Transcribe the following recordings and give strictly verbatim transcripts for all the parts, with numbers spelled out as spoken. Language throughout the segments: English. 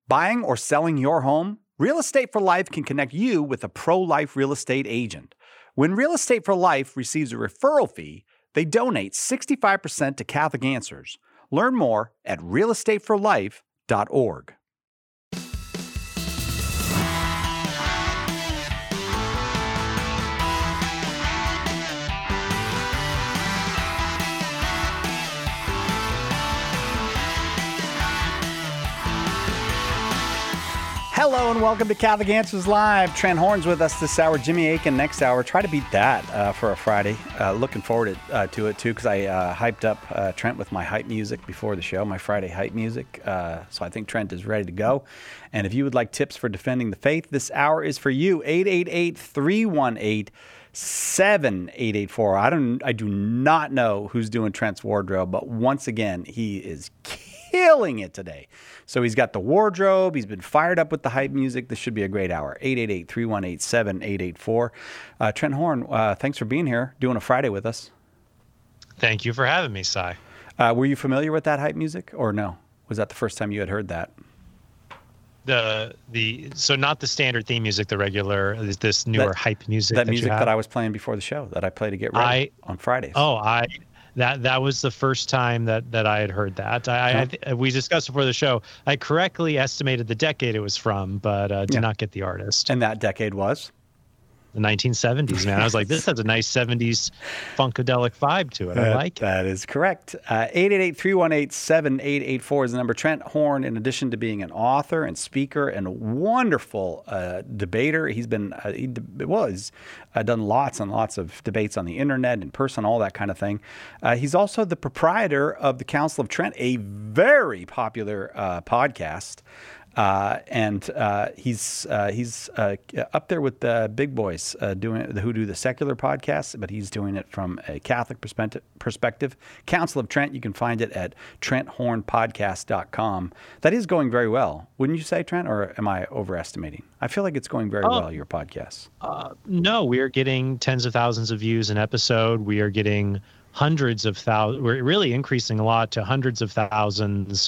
Buying or selling your home? Real Estate for Life can connect you with a pro-life real estate agent. When Real Estate for Life receives a referral fee, they donate sixty-five percent to Catholic Answers. Learn more at real estate for life dot org. Hello and welcome to Catholic Answers Live. Trent Horn's with us this hour. Jimmy Akin next hour. Try to beat that uh, for a Friday. Uh, looking forward to, uh, to it too because I uh, hyped up uh, Trent with my hype music before the show, my Friday hype music. Uh, so I think Trent is ready to go. And if you would like tips for defending the faith, this hour is for you. eight eight eight, three one eight, seven eight eight four. I don't. I do not know who's doing Trent's wardrobe, but once again, he is killing it today. So he's got the wardrobe. He's been fired up with the hype music. This should be a great hour. eight eight eight, three one eight, seven eight eight four. Uh, Trent Horn, uh, thanks for being here, doing a Friday with us. Thank you for having me, Cy. Uh, were you familiar with that hype music or no? Was that the first time you had heard that? The the so not the standard theme music, the regular, is this newer that, hype music. That, that music that I was playing before the show, that I play to get ready I, on Fridays. Oh, I that that was the first time that, that I had heard that. I, yeah. I th- we discussed before the show. I correctly estimated the decade it was from, but uh, did yeah. not get the artist. And that decade was? The nineteen seventies, man. I was like, this has a nice seventies funkadelic vibe to it. I uh, like it. That is correct. Uh, eight eight eight, three one eight, seven eight eight four is the number. Trent Horn, in addition to being an author and speaker and a wonderful uh, debater, he's been, uh, he well, he's uh, done lots and lots of debates on the internet, in person, all that kind of thing. Uh, he's also the proprietor of the Council of Trent, a very popular uh, podcast. Uh, and uh, he's uh, he's uh, up there with the big boys uh, doing who do the secular podcasts, but he's doing it from a Catholic perspective. perspective. Council of Trent, you can find it at trent horn podcast dot com. That is going very well, wouldn't you say, Trent, or am I overestimating? I feel like it's going very oh, well, your podcast. Uh, no, we are getting tens of thousands of views an episode. We are getting hundreds of thousands. We're really increasing a lot to hundreds of thousands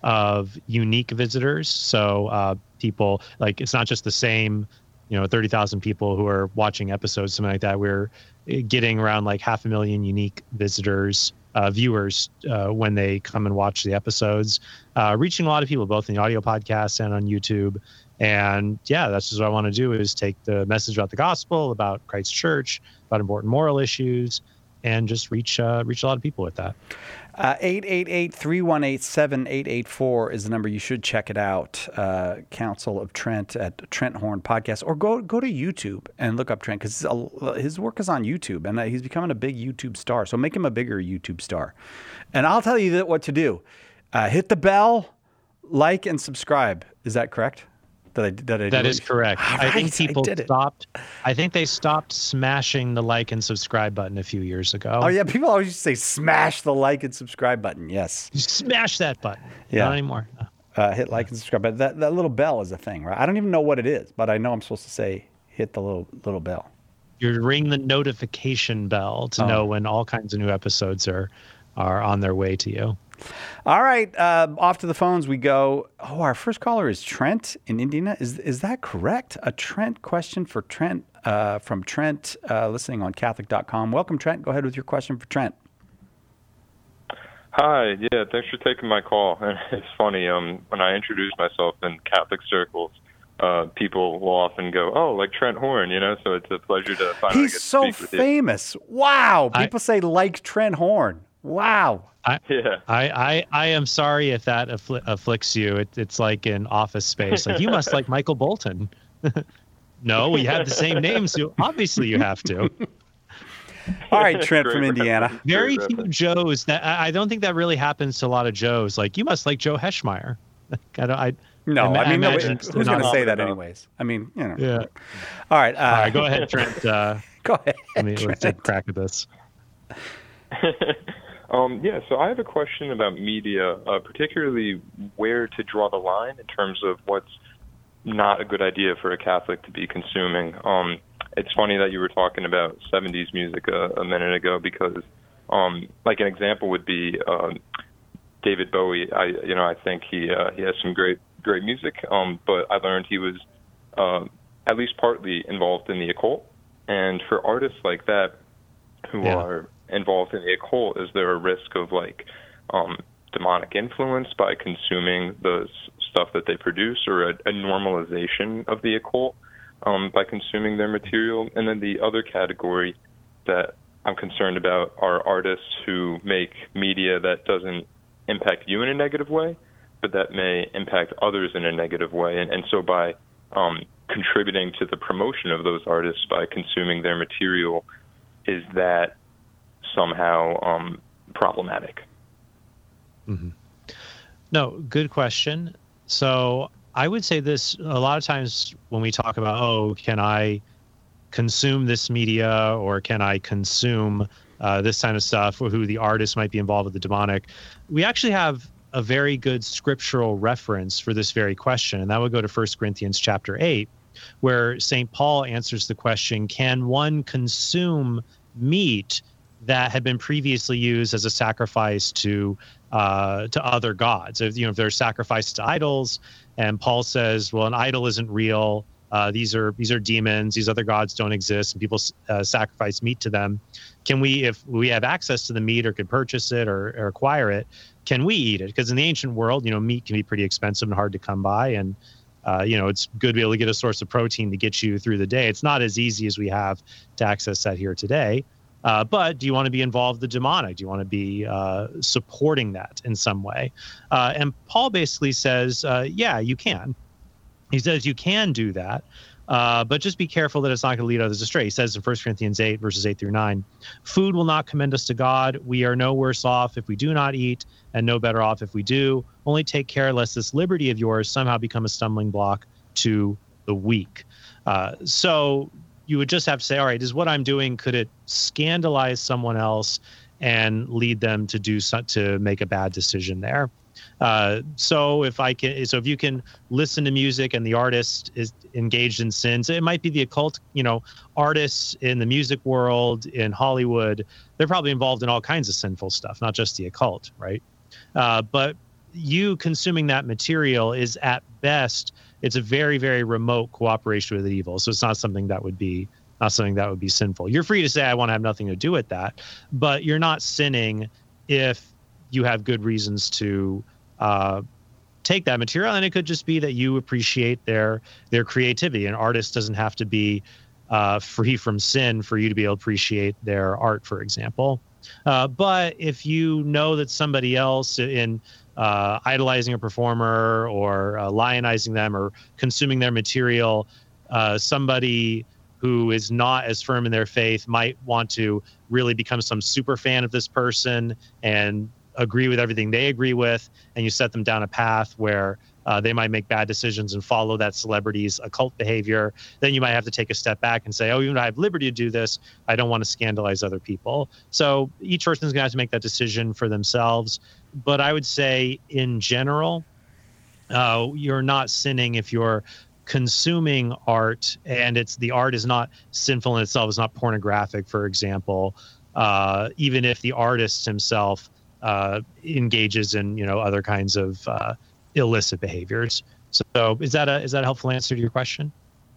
of unique visitors. So uh, people, like, it's not just the same, you know, thirty thousand people who are watching episodes, something like that. We're getting around like half a million unique visitors, uh, viewers, uh, when they come and watch the episodes, uh, reaching a lot of people, both in the audio podcast and on YouTube. And yeah, that's just what I want to do, is take the message about the gospel, about Christ Church, about important moral issues, and just reach uh, reach a lot of people with that. Uh, eight eight eight, three one eight, seven eight eight four is the number. You should check it out. Uh, Council of Trent at Trent Horn Podcast, or go go to YouTube and look up Trent, because his work is on YouTube, and he's becoming a big YouTube star. So make him a bigger YouTube star. And I'll tell you that what to do. Uh, hit the bell, like, and subscribe. Is that correct? That I, that I that is correct. Right, I think people I stopped. I think they stopped smashing the like and subscribe button a few years ago. Oh yeah, people always say smash the like and subscribe button. Yes, you smash that button. Yeah, not anymore. No. Uh, hit like and subscribe. But that, that little bell is a thing, right? I don't even know what it is, but I know I'm supposed to say hit the little little bell. You ring the notification bell to oh. know when all kinds of new episodes are are on their way to you. All right, uh, off to the phones we go. Oh, our first caller is Trent in Indiana. Is is that correct? A Trent question for Trent uh, from Trent, uh, listening on Catholic dot com. Welcome, Trent. Go ahead with your question for Trent. Hi, yeah, thanks for taking my call. And it's funny, um, when I introduce myself in Catholic circles, uh, people will often go, "Oh, like Trent Horn," you know. So it's a pleasure to finally He's get to so speak with you. famous. Wow, I, people say like Trent Horn. Wow. I, yeah. I, I, I am sorry if that affl- afflicts you. It, it's like in Office Space. Like, you must like Michael Bolton. No, we have the same names. So obviously you have to. All right, Trent from Indiana. Very few Joes. That I, I don't think that really happens to a lot of Joes. Like, you must like Joe Heschmeyer. I don't, I, no, I, I mean, no, who's going to say that enough. anyways? I mean, you know. Yeah. All right. Uh, All right, go ahead, Trent. Uh, go ahead. Let me, Trent. let's take a crack at this. Um, yeah, so I have a question about media, uh, particularly where to draw the line in terms of what's not a good idea for a Catholic to be consuming. Um, it's funny that you were talking about seventies music a, a minute ago, because, um, like, an example would be uh, David Bowie. I, you know, I think he uh, he has some great great music, um, but I learned he was uh, at least partly involved in the occult. And for artists like that who yeah. are involved in the occult, is there a risk of like um, demonic influence by consuming the stuff that they produce, or a, a normalization of the occult um, by consuming their material? And then the other category that I'm concerned about are artists who make media that doesn't impact you in a negative way, but that may impact others in a negative way. And, and so by um, contributing to the promotion of those artists by consuming their material, is that somehow um, problematic? Mm-hmm. No, good question. So I would say this, a lot of times when we talk about, oh, can I consume this media, or can I consume uh, this kind of stuff, or who the artist might be involved with the demonic, we actually have a very good scriptural reference for this very question. And that would go to First Corinthians chapter eight, where Saint Paul answers the question, can one consume meat that had been previously used as a sacrifice to uh, to other gods? If, you know, if there's sacrifices to idols, and Paul says, well, an idol isn't real. Uh, these are these are demons. These other gods don't exist, and people uh, sacrifice meat to them. Can we, if we have access to the meat or could purchase it or, or acquire it, can we eat it? Because in the ancient world, you know, meat can be pretty expensive and hard to come by, and uh, you know, it's good to be able to get a source of protein to get you through the day. It's not as easy as we have to access that here today. Uh, but do you want to be involved with the demonic? Do you want to be uh, supporting that in some way? Uh, and Paul basically says, uh, yeah, you can. He says you can do that, uh, but just be careful that it's not going to lead others astray. He says in First Corinthians eight, verses eight through nine, food will not commend us to God. We are no worse off if we do not eat, and no better off if we do. Only take care lest this liberty of yours somehow become a stumbling block to the weak. Uh, so you would just have to say, all right, is what I'm doing, could it scandalize someone else and lead them to do so, to make a bad decision there? Uh, so if I can, so if you can listen to music and the artist is engaged in sins, it might be the occult, you know, artists in the music world, in Hollywood, they're probably involved in all kinds of sinful stuff, not just the occult, right? Uh, but you consuming that material is at best, it's a very, very remote cooperation with evil. So it's not something that would be, not something that would be sinful. You're free to say, I want to have nothing to do with that, but you're not sinning if you have good reasons to uh, take that material. And it could just be that you appreciate their their creativity. An artist doesn't have to be uh, free from sin for you to be able to appreciate their art, for example. Uh, but if you know that somebody else in uh, idolizing a performer or uh, lionizing them or consuming their material, uh, somebody who is not as firm in their faith might want to really become some super fan of this person and agree with everything they agree with, and you set them down a path where uh, they might make bad decisions and follow that celebrity's occult behavior, then you might have to take a step back and say, oh, even though I have liberty to do this, I don't want to scandalize other people. So each person's going to have to make that decision for themselves. But I would say in general, uh, you're not sinning if you're consuming art and it's the art is not sinful in itself, it's not pornographic, for example, uh, even if the artist himself uh, engages in, you know, other kinds of uh, illicit behaviors. So is that a is that a helpful answer to your question?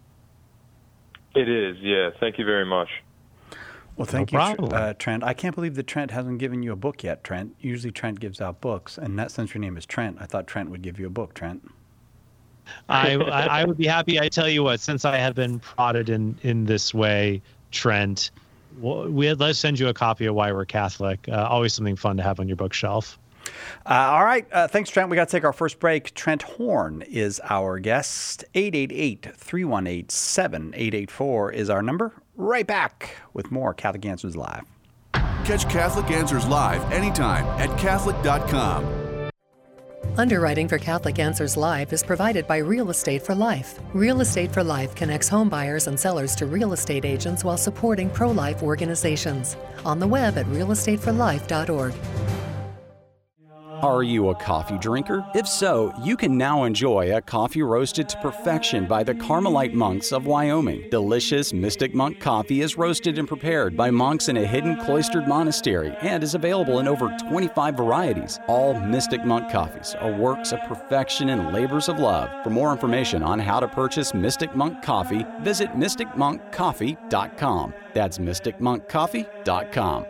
It is, yeah. Thank you very much. Well, thank no you, uh, Trent. I can't believe that Trent hasn't given you a book yet, Trent. Usually Trent gives out books, and that since your name is Trent, I thought Trent would give you a book, Trent. I, I I would be happy. I tell you what, since I have been prodded in, in this way, Trent, we let's send you a copy of Why We're Catholic. Uh, always something fun to have on your bookshelf. Uh, all right. Uh, thanks, Trent. We got to take our first break. Trent Horn is our guest. eight eight eight, three one eight, seven eight eight four is our number. Right back with more Catholic Answers Live. Catch Catholic Answers Live anytime at Catholic dot com. Underwriting for Catholic Answers Live is provided by Real Estate for Life. Real Estate for Life connects home buyers and sellers to real estate agents while supporting pro-life organizations. On the web at real estate for life dot org. Are you a coffee drinker? If so, you can now enjoy a coffee roasted to perfection by the Carmelite monks of Wyoming. Delicious Mystic Monk coffee is roasted and prepared by monks in a hidden cloistered monastery and is available in over twenty-five varieties. All Mystic Monk coffees are works of perfection and labors of love. For more information on how to purchase Mystic Monk coffee, visit mystic monk coffee dot com. That's mystic monk coffee dot com.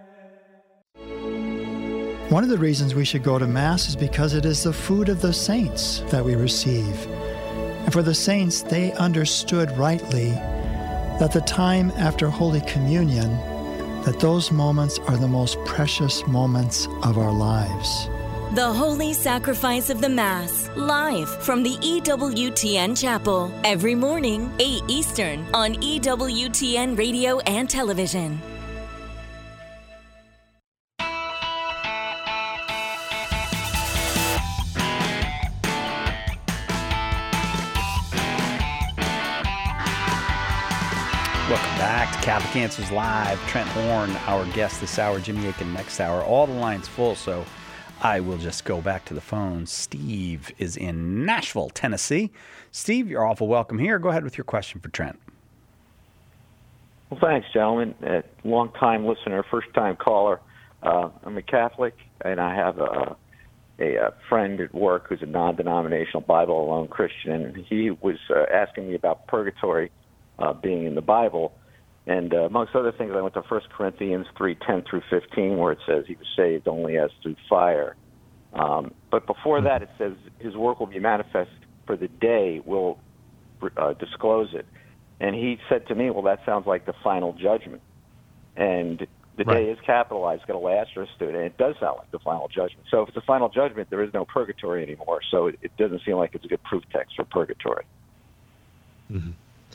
One of the reasons we should go to Mass is because it is the food of the saints that we receive. And for the saints, they understood rightly that the time after Holy Communion, that those moments are the most precious moments of our lives. The Holy Sacrifice of the Mass, live from the E W T N Chapel, every morning, eight Eastern, on E W T N Radio and Television. Welcome back to Catholic Answers Live. Trent Horn, our guest this hour, Jimmy Akin next hour. All the lines full, so I will just go back to the phone. Steve is in Nashville, Tennessee. Steve, you're awful welcome here. Go ahead with your question for Trent. Well, thanks, gentlemen. Uh, long-time listener, first-time caller. Uh, I'm a Catholic, and I have a, a, a friend at work who's a non-denominational Bible-alone Christian, and he was uh, asking me about purgatory uh, being in the Bible. And uh, amongst other things, I went to First Corinthians three ten through fifteen, where it says he was saved only as through fire. Um, but before that, it says his work will be manifest, for the day will uh, disclose it. And he said to me, well, that sounds like the final judgment. And the Right. day is capitalized, got a asterisk to it, and it does sound like the final judgment. So if it's a final judgment, there is no purgatory anymore. So it, it doesn't seem like it's a good proof text for purgatory. Mm-hmm.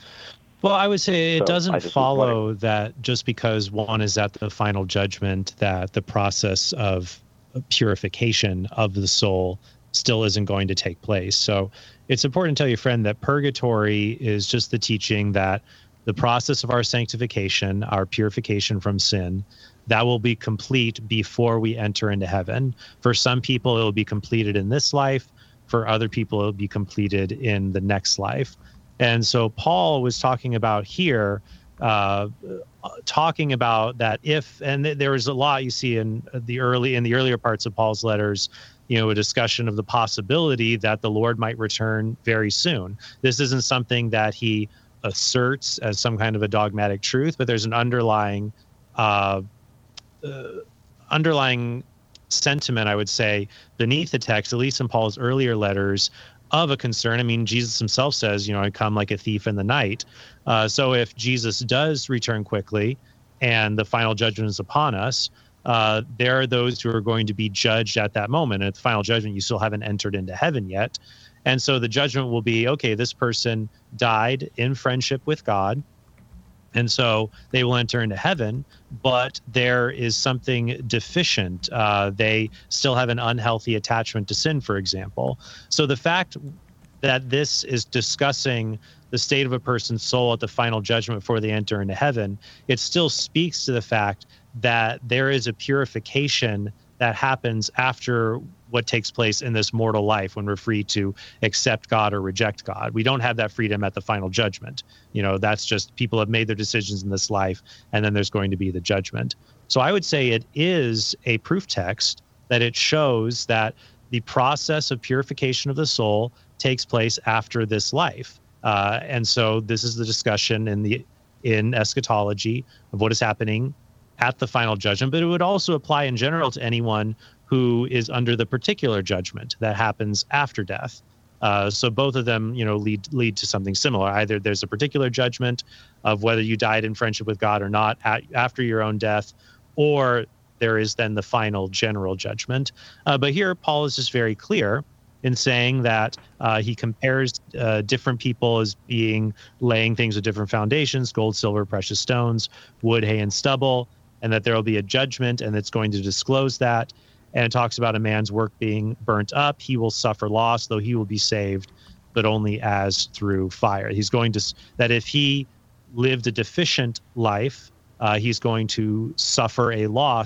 Well, I would say it So I doesn't just was follow wondering- that just because one is at the final judgment, that the process of purification of the soul still isn't going to take place. So it's important to tell your friend that purgatory is just the teaching that the process of our sanctification, our purification from sin, that will be complete before we enter into heaven. For some people, it will be completed in this life. For other people, it will be completed in the next life. And so Paul was talking about here, uh, talking about that if, and th- there was a lot you see in the early, in the earlier parts of Paul's letters, you know, a discussion of the possibility that the Lord might return very soon. This isn't something that he asserts as some kind of a dogmatic truth, but there's an underlying, uh, uh, underlying sentiment, I would say, beneath the text, at least in Paul's earlier letters, of a concern. I mean, Jesus himself says, you know, I come like a thief in the night. Uh, so if Jesus does return quickly and the final judgment is upon us, uh, there are those who are going to be judged at that moment. At the final judgment, you still haven't entered into heaven yet. And so the judgment will be, okay, this person died in friendship with God, and so they will enter into heaven, but there is something deficient. Uh, they still have an unhealthy attachment to sin, for example. So the fact that this is discussing the state of a person's soul at the final judgment before they enter into heaven, it still speaks to the fact that there is a purification that happens after what takes place in this mortal life when we're free to accept God or reject God. We don't have that freedom at the final judgment. You know, that's just people have made their decisions in this life, and then there's going to be the judgment. So I would say it is a proof text that it shows that the process of purification of the soul takes place after this life. Uh, and so this is the discussion in the in eschatology of what is happening at the final judgment, but it would also apply in general to anyone who is under the particular judgment that happens after death. Uh, so both of them, you know, lead lead to something similar. Either there's a particular judgment of whether you died in friendship with God or not at, after your own death, or there is then the final general judgment. Uh, but here, Paul is just very clear in saying that uh, he compares uh, different people as being laying things with different foundations: gold, silver, precious stones, wood, hay, and stubble, and that there will be a judgment, and it's going to disclose that. And it talks about a man's work being burnt up. He will suffer loss, though he will be saved, but only as through fire. He's going to, that if he lived a deficient life, uh, he's going to suffer a loss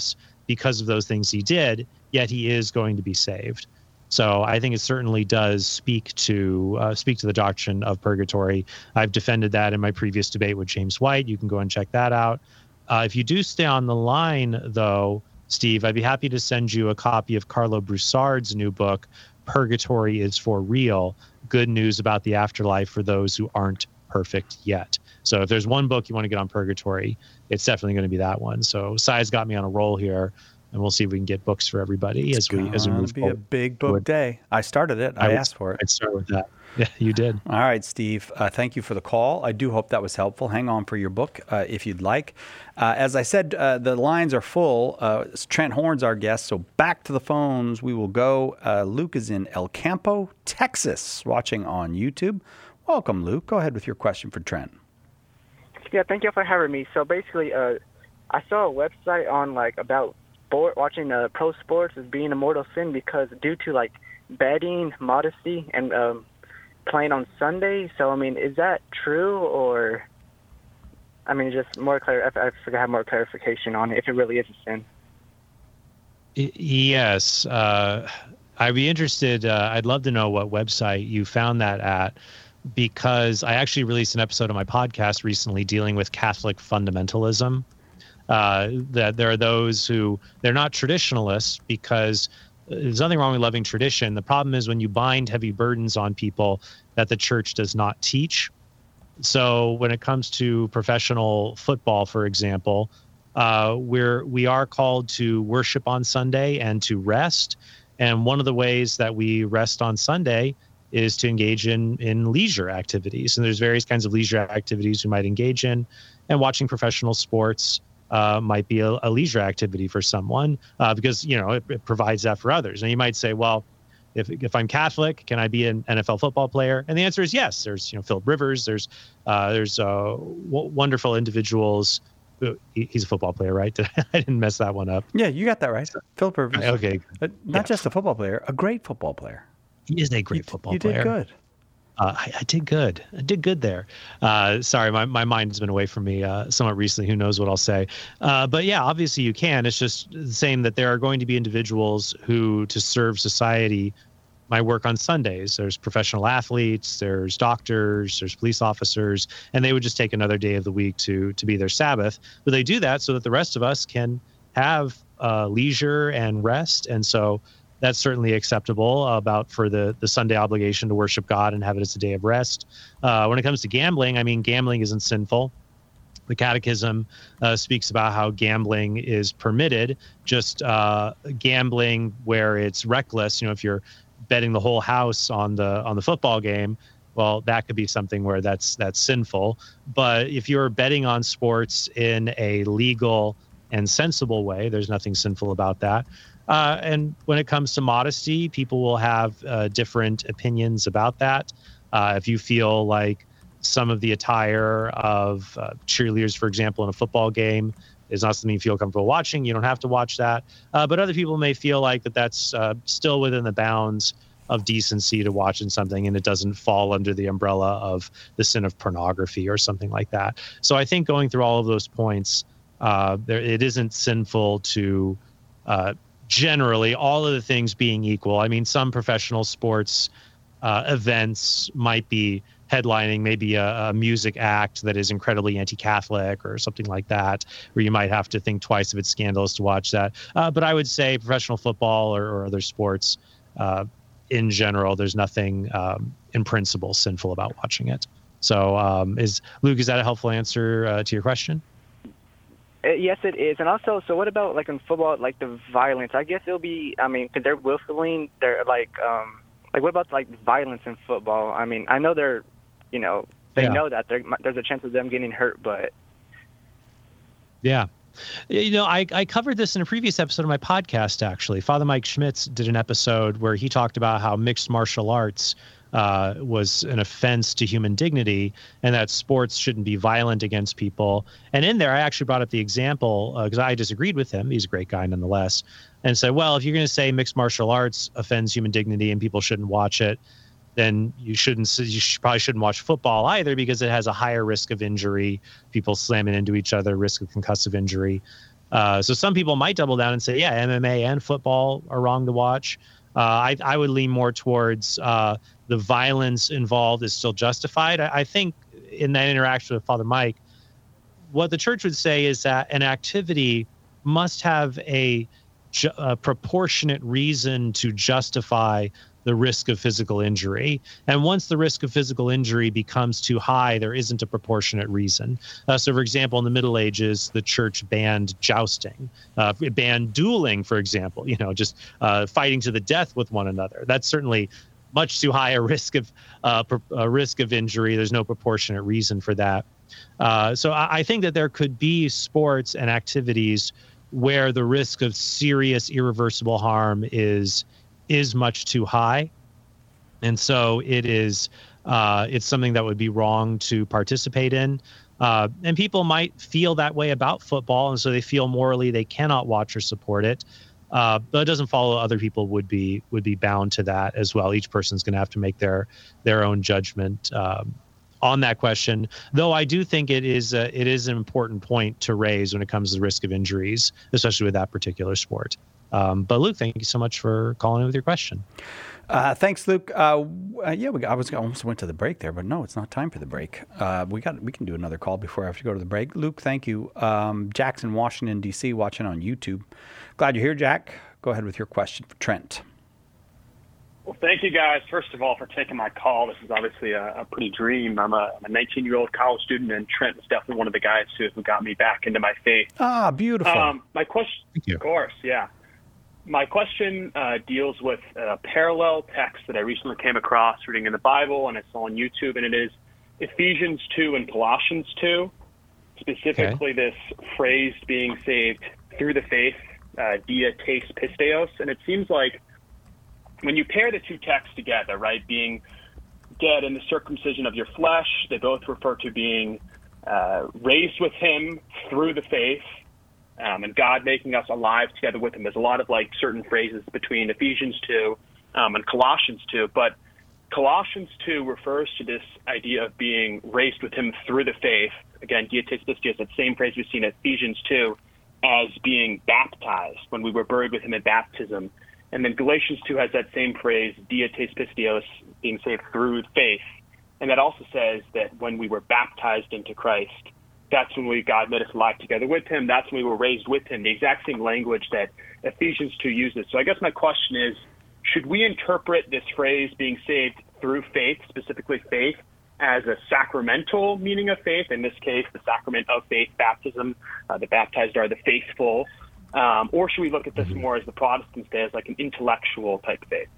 because of those things he did, yet he is going to be saved. So I think it certainly does speak to uh, speak to the doctrine of purgatory. I've defended that in my previous debate with James White. You can go and check that out. Uh, if you do stay on the line, though, Steve, I'd be happy to send you a copy of Carlo Broussard's new book, Purgatory is for Real, Good News About the Afterlife for Those Who Aren't Perfect Yet. So if there's one book you want to get on purgatory, it's definitely going to be that one. So Sai's got me on a roll here, and we'll see if we can get books for everybody it's as we as we move be forward. A big book day. I started it. I, I asked for it. I'd start with that. Yeah, you did. All right, Steve. Uh, thank you for the call. I do hope that was helpful. Hang on for your book uh, if you'd like. Uh, as I said, uh, the lines are full. Uh, Trent Horn's our guest, so back to the phones we will go. Uh, Luke is in El Campo, Texas, watching on YouTube. Welcome, Luke. Go ahead with your question for Trent. Yeah, thank you for having me. So basically, uh, I saw a website on like about sport, watching uh, pro sports as being a mortal sin because due to like betting, modesty, and um, playing on Sunday. So I mean, is that true, or I mean, just more clar- I forgot to have more clarification on it if it really is a sin. Yes, uh, I'd be interested. Uh, I'd love to know what website you found that at, because I actually released an episode of my podcast recently dealing with Catholic fundamentalism. Uh, that there are those who they're not traditionalists because there's nothing wrong with loving tradition. The problem is when you bind heavy burdens on people that the church does not teach. So when it comes to professional football, for example, uh, we're we are called to worship on Sunday and to rest. And one of the ways that we rest on Sunday is to engage in in leisure activities. And there's various kinds of leisure activities we might engage in. And watching professional sports uh, might be a, a leisure activity for someone uh, because, you know, it, it provides that for others. And you might say, well, if if I'm Catholic, can I be an N F L football player? And the answer is yes. There's, you know, Philip Rivers. There's uh, there's uh, w- wonderful individuals. He, he's a football player, right? I didn't mess that one up. Yeah, you got that right. Philip Rivers. Okay. Uh, not yeah. just a football player, a great football player. He is a great you, football you player. You did good. Uh, I, I did good. I did good there. Uh, sorry, my, my mind has been away from me uh, somewhat recently. Who knows what I'll say? Uh, but yeah, obviously you can. It's just the same that there are going to be individuals who, to serve society, might work on Sundays. There's professional athletes, there's doctors, there's police officers, and they would just take another day of the week to to be their Sabbath. But they do that so that the rest of us can have uh, leisure and rest. And so that's certainly acceptable about for the, the Sunday obligation to worship God and have it as a day of rest. Uh, when it comes to gambling, I mean, gambling isn't sinful. The Catechism uh, speaks about how gambling is permitted, just uh, gambling where it's reckless. You know, if you're betting the whole house on the on the football game, well, that could be something where that's that's sinful. But if you're betting on sports in a legal and sensible way, there's nothing sinful about that. Uh, and when it comes to modesty, people will have uh, different opinions about that. Uh, if you feel like some of the attire of uh, cheerleaders, for example, in a football game is not something you feel comfortable watching, you don't have to watch that. Uh, but other people may feel like that that's uh, still within the bounds of decency to watch in something, and it doesn't fall under the umbrella of the sin of pornography or something like that. So I think going through all of those points, uh, there, it isn't sinful to uh, generally, all of the things being equal. I mean, some professional sports uh, events might be headlining maybe a, a music act that is incredibly anti-Catholic or something like that, where you might have to think twice if it's scandalous to watch that. Uh, but I would say professional football or, or other sports, uh, in general, there's nothing um, in principle sinful about watching it. So um, is Luke, is that a helpful answer uh, to your question? Uh, yes, it is. And also, so what about like in football, like the violence? I guess it'll be, I mean, because they're willfully, they're like, um, like what about like violence in football? I mean, I know they're, you know, they yeah. know that there's a chance of them getting hurt, but. Yeah. You know, I, I covered this in a previous episode of my podcast, actually. Father Mike Schmitz did an episode where he talked about how mixed martial arts uh, was an offense to human dignity and that sports shouldn't be violent against people. And in there, I actually brought up the example because uh, I disagreed with him. He's a great guy nonetheless. And said, well, if you're going to say mixed martial arts offends human dignity and people shouldn't watch it, then you shouldn't, you should, probably shouldn't watch football either because it has a higher risk of injury, people slamming into each other, risk of concussive injury. Uh, so some people might double down and say, yeah, M M A and football are wrong to watch. Uh, I, I would lean more towards uh, the violence involved is still justified. I, I think in that interaction with Father Mike, what the church would say is that an activity must have a, ju- a proportionate reason to justify the risk of physical injury. And once the risk of physical injury becomes too high, there isn't a proportionate reason. Uh, so, for example, in the Middle Ages, the church banned jousting. Uh, it banned dueling, for example, you know, just uh, fighting to the death with one another. That's certainly much too high a risk of uh, pro- a risk of injury. There's no proportionate reason for that. Uh, so I, I think that there could be sports and activities where the risk of serious, irreversible harm is is much too high. And so it is, uh, it's something that would be wrong to participate in. Uh, and people might feel that way about football. And so they feel morally they cannot watch or support it. Uh, but it doesn't follow other people would be, would be bound to that as well. Each person's going to have to make their, their own judgment, um, on that question, though I do think it is a, it is an important point to raise when it comes to the risk of injuries, especially with that particular sport. Um, but Luke, thank you so much for calling in with your question. Uh, thanks, Luke. Uh, uh, yeah, we, I was I almost went to the break there, but no, it's not time for the break. Uh, we got we can do another call before I have to go to the break. Luke, thank you. Um, Jackson, Washington, D C, watching on YouTube. Glad you're here, Jack. Go ahead with your question for Trent. Well, thank you guys, first of all, for taking my call. This is obviously a, a pretty dream. I'm a, I'm a nineteen-year-old college student, and Trent was definitely one of the guys who, who got me back into my faith. Ah, beautiful. Um, my question, thank you. Of course, yeah. My question uh, deals with a parallel text that I recently came across reading in the Bible, and I saw on YouTube, and it is Ephesians two and Colossians two, specifically okay. this phrase being saved through the faith, uh, dia tes pisteos, and it seems like when you pair the two texts together, right, being dead in the circumcision of your flesh, they both refer to being uh, raised with him through the faith, um, and God making us alive together with him. There's a lot of like certain phrases between Ephesians two um, and Colossians two, but Colossians two refers to this idea of being raised with him through the faith. Again, dia tes pisteos, that same phrase we've seen in Ephesians two, as being baptized when we were buried with him in baptism. And then Galatians two has that same phrase, dia tes pisteos, being saved through faith. And that also says that when we were baptized into Christ, that's when we God made us alive together with him. That's when we were raised with him, the exact same language that Ephesians two uses. So I guess my question is, should we interpret this phrase being saved through faith, specifically faith, as a sacramental meaning of faith? In this case, the sacrament of faith, baptism, uh, the baptized are the faithful. Um, or should we look at this more as the Protestants say, as like an intellectual type of faith?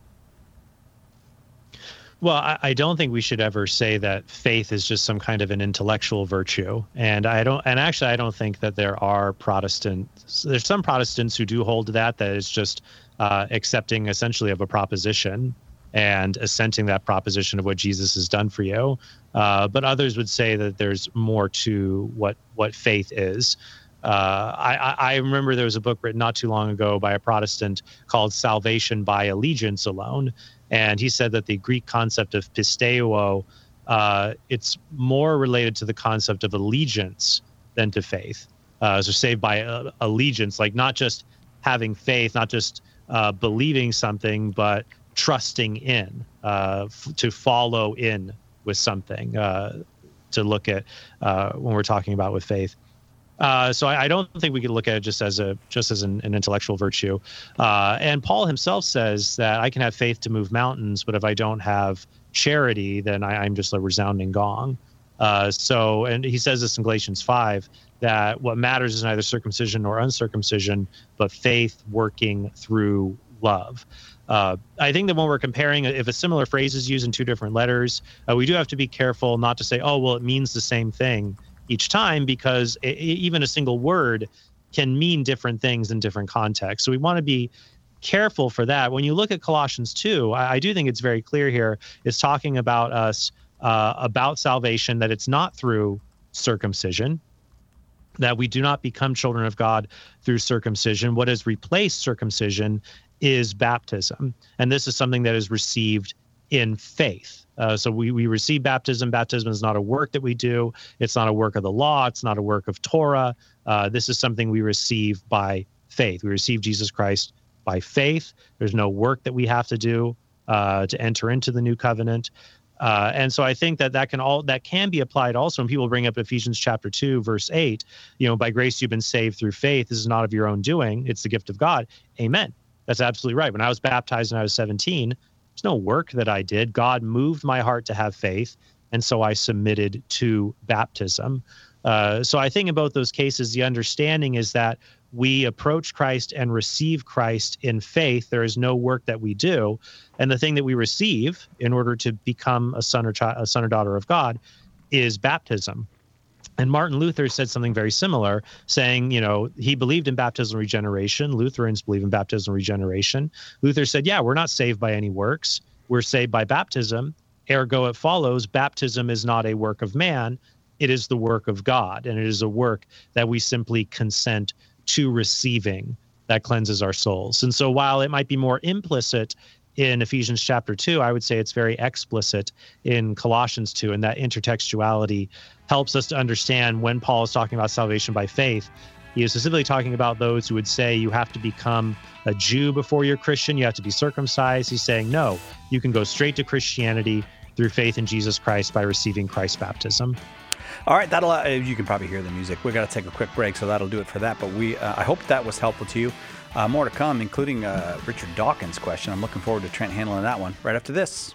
Well, I, I don't think we should ever say that faith is just some kind of an intellectual virtue. And I don't, and actually, I don't think that there are Protestants. There's some Protestants who do hold to that, that is just uh, accepting essentially of a proposition and assenting that proposition of what Jesus has done for you. Uh, but others would say that there's more to what, what faith is. Uh, I, I remember there was a book written not too long ago by a Protestant called Salvation by Allegiance Alone. And he said that the Greek concept of pisteuo, uh, it's more related to the concept of allegiance than to faith. Uh, so saved by uh, allegiance, like not just having faith, not just uh, believing something, but trusting in, uh, f- to follow in with something, uh, to look at uh, when we're talking about with faith. Uh, so I, I don't think we could look at it just as a just as an, an intellectual virtue. Uh, and Paul himself says that I can have faith to move mountains, but if I don't have charity, then I, I'm just a resounding gong. Uh, so, and he says this in Galatians five, that what matters is neither circumcision nor uncircumcision, but faith working through love. Uh, I think that when we're comparing, if a similar phrase is used in two different letters, uh, we do have to be careful not to say, oh, well, it means the same thing each time, because it, even a single word can mean different things in different contexts. So we want to be careful for that. When you look at Colossians two, I, I do think it's very clear here. It's talking about us, uh, about salvation, that it's not through circumcision, that we do not become children of God through circumcision. What has replaced circumcision is baptism. And this is something that is received in faith. Uh, so we, we receive baptism. Baptism is not a work that we do. It's not a work of the law. It's not a work of Torah. Uh, this is something we receive by faith. We receive Jesus Christ by faith. There's no work that we have to do uh, to enter into the new covenant. Uh, and so I think that that can all that can be applied also when people bring up Ephesians chapter two, verse eight, you know, by grace you've been saved through faith. This is not of your own doing. It's the gift of God. Amen. That's absolutely right. When I was baptized when I was seventeen, there's no work that I did. God moved my heart to have faith, and so I submitted to baptism. Uh, so I think in both those cases, the understanding is that we approach Christ and receive Christ in faith. There is no work that we do. And the thing that we receive in order to become a son or child, a son or daughter of God is baptism. And Martin Luther said something very similar, saying, you know, he believed in baptismal regeneration. Lutherans believe in baptismal regeneration. Luther said, yeah, we're not saved by any works. We're saved by baptism. Ergo, it follows baptism is not a work of man. It is the work of God. And it is a work that we simply consent to receiving that cleanses our souls. And so while it might be more implicit in Ephesians chapter two, I would say it's very explicit in Colossians two, and that intertextuality helps us to understand when Paul is talking about salvation by faith. He is specifically talking about those who would say you have to become a Jew before you're Christian, you have to be circumcised. He's saying, no, you can go straight to Christianity through faith in Jesus Christ by receiving Christ's baptism. All right, that'll uh, you can probably hear the music. We've got to take a quick break, so that'll do it for that. But we, uh, I hope that was helpful to you. Uh, more to come, including uh, Richard Dawkins' question. I'm looking forward to Trent handling that one right after this.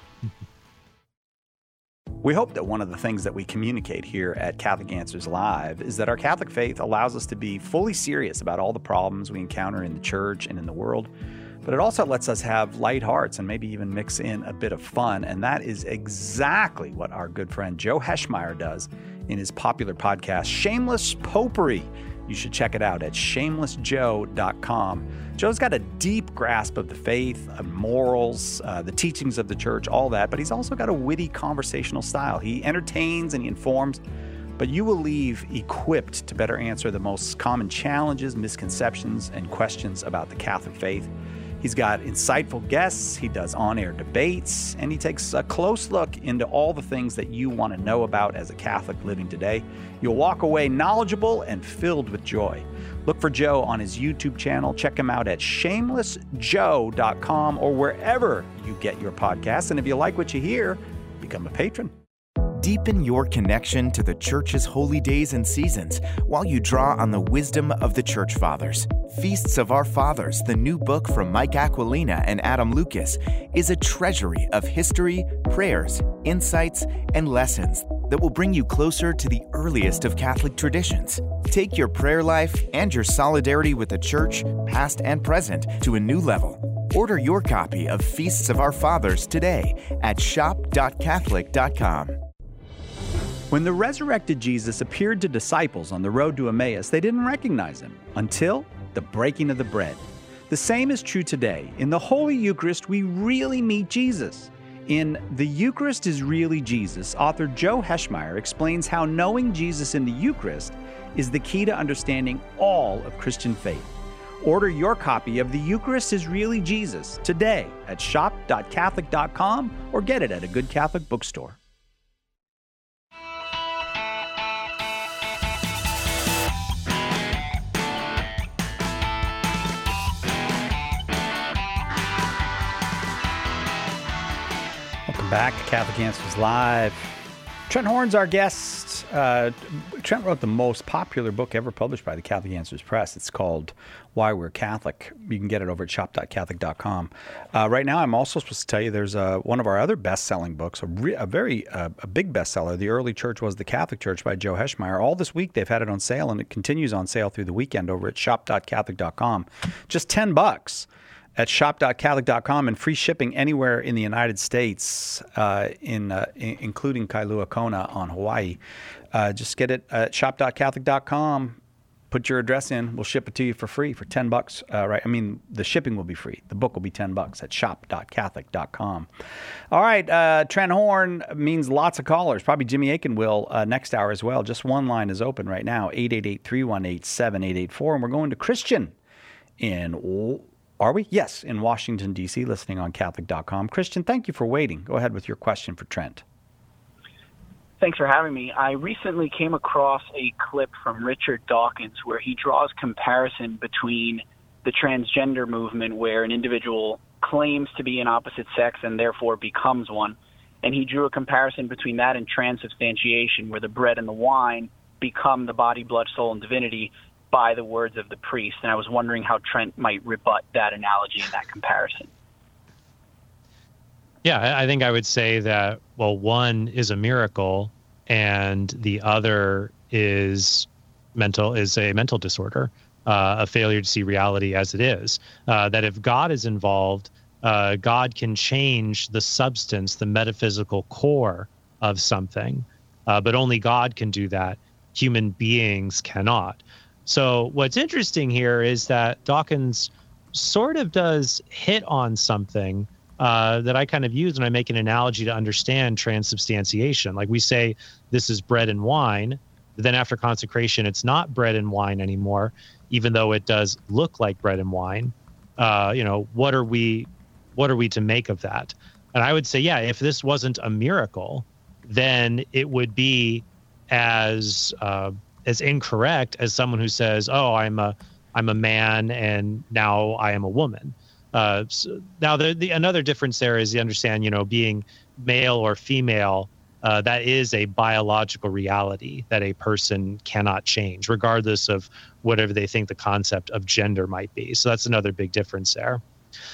We hope that one of the things that we communicate here at Catholic Answers Live is that our Catholic faith allows us to be fully serious about all the problems we encounter in the church and in the world. But it also lets us have light hearts and maybe even mix in a bit of fun. And that is exactly what our good friend Joe Heschmeyer does in his popular podcast, Shameless Popery. You should check it out at shameless joe dot com. Joe's got a deep grasp of the faith, of morals, uh, the teachings of the church, all that, but he's also got a witty conversational style. He entertains and he informs, but you will leave equipped to better answer the most common challenges, misconceptions, and questions about the Catholic faith. He's got insightful guests, he does on-air debates, and he takes a close look into all the things that you want to know about as a Catholic living today. You'll walk away knowledgeable and filled with joy. Look for Joe on his YouTube channel. Check him out at shameless joe dot com or wherever you get your podcasts. And if you like what you hear, become a patron. Deepen your connection to the Church's holy days and seasons while you draw on the wisdom of the Church Fathers. Feasts of Our Fathers, the new book from Mike Aquilina and Adam Lucas, is a treasury of history, prayers, insights, and lessons that will bring you closer to the earliest of Catholic traditions. Take your prayer life and your solidarity with the Church, past and present, to a new level. Order your copy of Feasts of Our Fathers today at shop dot catholic dot com. When the resurrected Jesus appeared to disciples on the road to Emmaus, they didn't recognize him until the breaking of the bread. The same is true today. In the Holy Eucharist, we really meet Jesus. In The Eucharist is Really Jesus, author Joe Heschmeyer explains how knowing Jesus in the Eucharist is the key to understanding all of Christian faith. Order your copy of The Eucharist is Really Jesus today at shop dot catholic dot com or get it at a good Catholic bookstore. Back to Catholic Answers Live. Trent Horn's our guest. Uh, Trent wrote the most popular book ever published by the Catholic Answers Press. It's called Why We're Catholic. You can get it over at shop dot catholic dot com. Uh, right now, I'm also supposed to tell you there's a, one of our other best-selling books, a, re, a very uh, a big bestseller, The Early Church Was the Catholic Church by Joe Heschmeyer. All this week, they've had it on sale, and it continues on sale through the weekend over at shop dot catholic dot com. Just ten bucks. At shop dot catholic dot com and free shipping anywhere in the United States, uh, in, uh, in including Kailua Kona on Hawaii. Uh, just get it at shop dot catholic dot com. Put your address in. We'll ship it to you for free for ten bucks. Uh, right? I mean, the shipping will be free. The book will be ten bucks at shop dot catholic dot com. All right. Uh, Trent Horn means lots of callers. Probably Jimmy Akin will uh, next hour as well. Just one line is open right now, eight eight eight, three one eight, seven eight eight four. And we're going to Christian in are we? Yes, in Washington, D C, listening on Catholic dot com. Christian, thank you for waiting. Go ahead with your question for Trent. Thanks for having me. I recently came across a clip from Richard Dawkins where he draws comparison between the transgender movement, where an individual claims to be an opposite sex and therefore becomes one. And he drew a comparison between that and transubstantiation, where the bread and the wine become the body, blood, soul, and divinity by the words of the priest. And I was wondering how Trent might rebut that analogy and that comparison. Yeah, I think I would say that, well, one is a miracle and the other is mental, is a mental disorder, uh, a failure to see reality as it is. Uh, that if God is involved, uh, God can change the substance, the metaphysical core of something, uh, but only God can do that. Human beings cannot. So what's interesting here is that Dawkins sort of does hit on something Uh, that I kind of use when I make an analogy to understand transubstantiation. Like we say, this is bread and wine, but then after consecration, it's not bread and wine anymore, even though it does look like bread and wine. Uh, you know, what are we, what are we to make of that? And I would say, yeah, if this wasn't a miracle, then it would be as uh, as incorrect as someone who says, "Oh, I'm a I'm a man and now I am a woman." Uh, so now, the, the another difference there is you understand, you know, being male or female, uh, that is a biological reality that a person cannot change, regardless of whatever they think the concept of gender might be. So that's another big difference there.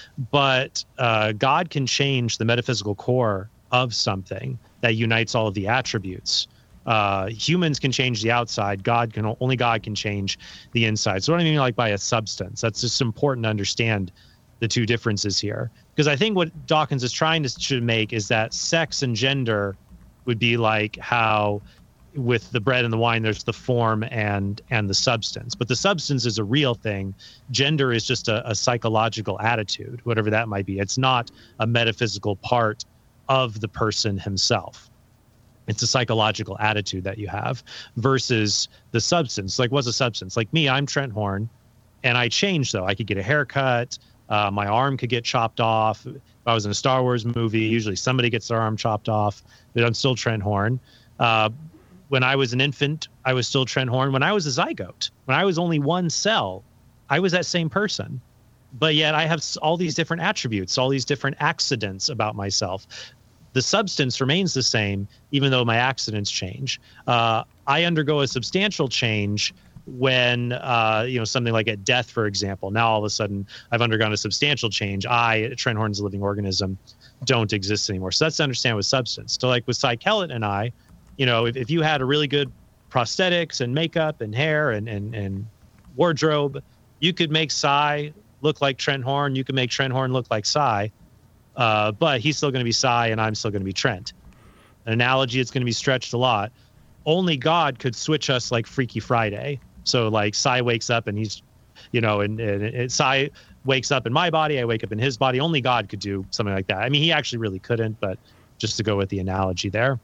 But uh, God can change the metaphysical core of something that unites all of the attributes. Uh, humans can change the outside. God can only God can change the inside. So what I mean, like by a substance, that's just important to understand the two differences here, because I think what Dawkins is trying to, to make is that sex and gender would be like how with the bread and the wine, there's the form and and the substance, but the substance is a real thing. Gender is just a, a psychological attitude, whatever that might be. It's not a metaphysical part of the person himself. It's a psychological attitude that you have versus the substance. Like, what's a substance? Like me, I'm Trent Horn, and I change though. I could get a haircut. Uh, my arm could get chopped off. If I was in a Star Wars movie, usually somebody gets their arm chopped off, but I'm still Trent Horn. Uh, when I was an infant, I was still Trent Horn. When I was a zygote, when I was only one cell, I was that same person. But yet I have all these different attributes, all these different accidents about myself. The substance remains the same, even though my accidents change. Uh, I undergo a substantial change when, uh, you know, something like at death, for example. Now, all of a sudden, I've undergone a substantial change. I, Trent Horn's a living organism, don't exist anymore. So that's to understand with substance. So like with Cy Kellett and I, you know, if, if you had a really good prosthetics and makeup and hair and, and, and wardrobe, you could make Cy look like Trent Horn. You could make Trent Horn look like Cy. Uh, but he's still going to be Cy and I'm still going to be Trent. An analogy that's going to be stretched a lot. Only God could switch us like Freaky Friday. So like Cy wakes up and he's, you know, and, and, and Cy wakes up in my body, I wake up in his body. Only God could do something like that. I mean, he actually really couldn't, but just to go with the analogy there.